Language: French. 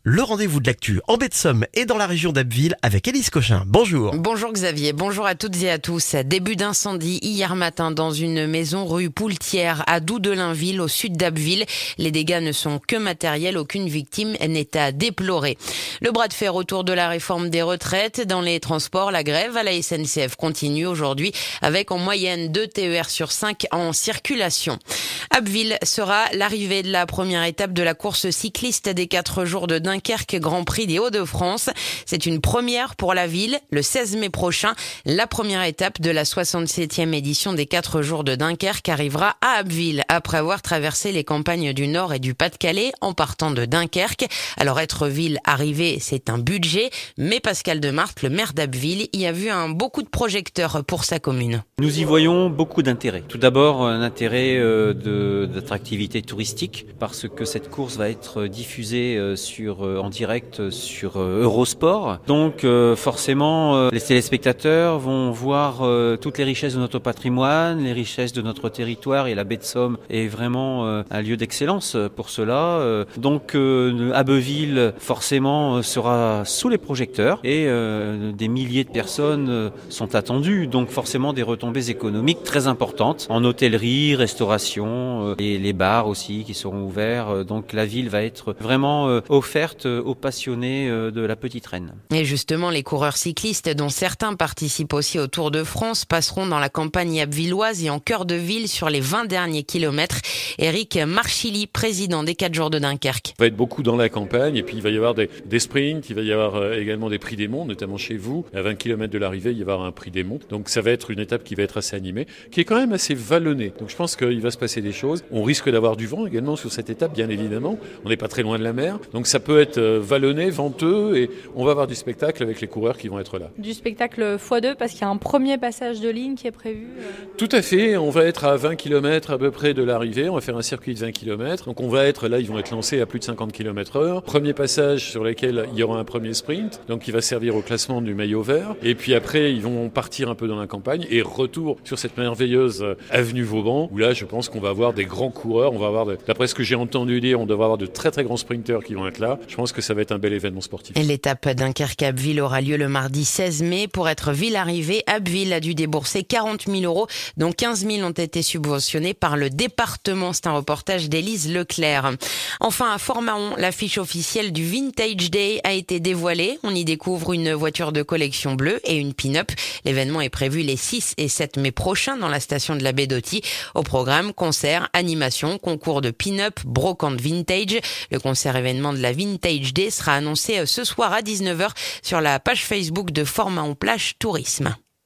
Le rendez-vous de l'actu en baie de Somme et dans la région d'Abbeville avec Élise Cochin. Bonjour. Bonjour Xavier, bonjour à toutes et à tous. Début d'incendie hier matin dans une maison rue Poultière à Doux-de-Lainville au sud d'Abbeville. Les dégâts ne sont que matériels, aucune victime n'est à déplorer. Le bras de fer autour de la réforme des retraites. Dans les transports, la grève à la SNCF continue aujourd'hui avec en moyenne 2 TER sur 5 en circulation. Abbeville sera l'arrivée de la première étape de la course cycliste des 4 jours de Dunkerque Grand Prix des Hauts-de-France. C'est une première pour la ville. Le 16 mai prochain, la première étape de la 67e édition des 4 jours de Dunkerque arrivera à Abbeville après avoir traversé les campagnes du Nord et du Pas-de-Calais en partant de Dunkerque. Alors être ville arrivée, c'est un budget, mais Pascal Demarthe, le maire d'Abbeville, y a vu un beau coup de projecteur pour sa commune. Nous y voyons beaucoup d'intérêt. Tout d'abord, un intérêt d'attractivité touristique parce que cette course va être diffusée en direct sur Eurosport. Donc forcément, les téléspectateurs vont voir toutes les richesses de notre patrimoine, les richesses de notre territoire, et la baie de Somme est vraiment un lieu d'excellence pour cela. Donc Abbeville forcément sera sous les projecteurs et des milliers de personnes sont attendues. Donc forcément des retombées économiques très importantes en hôtellerie, restauration, et les bars aussi qui seront ouverts. Donc la ville va être vraiment offerte aux passionnés de la petite reine. Et justement, les coureurs cyclistes, dont certains participent aussi au Tour de France, passeront dans la campagne abbvilloise et en cœur de ville sur les 20 derniers kilomètres. Éric Marchilly, président des 4 jours de Dunkerque. Il va être beaucoup dans la campagne et puis il va y avoir des sprints, il va y avoir également des prix des monts, notamment chez vous. À 20 km de l'arrivée, il va y avoir un prix des monts. Donc ça va être une étape qui va être assez animée, qui est quand même assez vallonnée. Donc je pense qu'il va se passer des choses. On risque d'avoir du vent également sur cette étape, bien évidemment. On n'est pas très loin de la mer. Donc ça peut être vallonné, venteux, et on va avoir du spectacle avec les coureurs qui vont être là. Du spectacle x2 parce qu'il y a un premier passage de ligne qui est prévu. Tout à fait, on va être à 20 km à peu près de l'arrivée, on va faire un circuit de 20 km. Donc on va être là, ils vont être lancés à plus de 50 km/h. Premier passage sur lequel il y aura un premier sprint, donc qui va servir au classement du maillot vert. Et puis après, ils vont partir un peu dans la campagne et retour sur cette merveilleuse avenue Vauban, où là je pense qu'on va avoir des grands coureurs, on va avoir, d'après ce que j'ai entendu dire, on devrait avoir de très très grands sprinteurs qui vont être là. Je pense que ça va être un bel événement sportif. L'étape Dunkerque-Abbeville aura lieu le mardi 16 mai. Pour être ville arrivée, Abbeville a dû débourser 40 000 €, dont 15 000 ont été subventionnés par le département. C'est un reportage d'Élise Leclerc. Enfin, à Fort-Mahon, l'affiche officielle du Vintage Day a été dévoilée. On y découvre une voiture de collection bleue et une pin-up. L'événement est prévu les 6 et 7 mai prochains dans la station de la baie d'Authie. Au programme, concerts, animations, concours de pin-up, brocante vintage. Le concert événement de la Vintage Day sera annoncé ce soir à 19h sur la page Facebook de Fort-Mahon Plage Tourisme.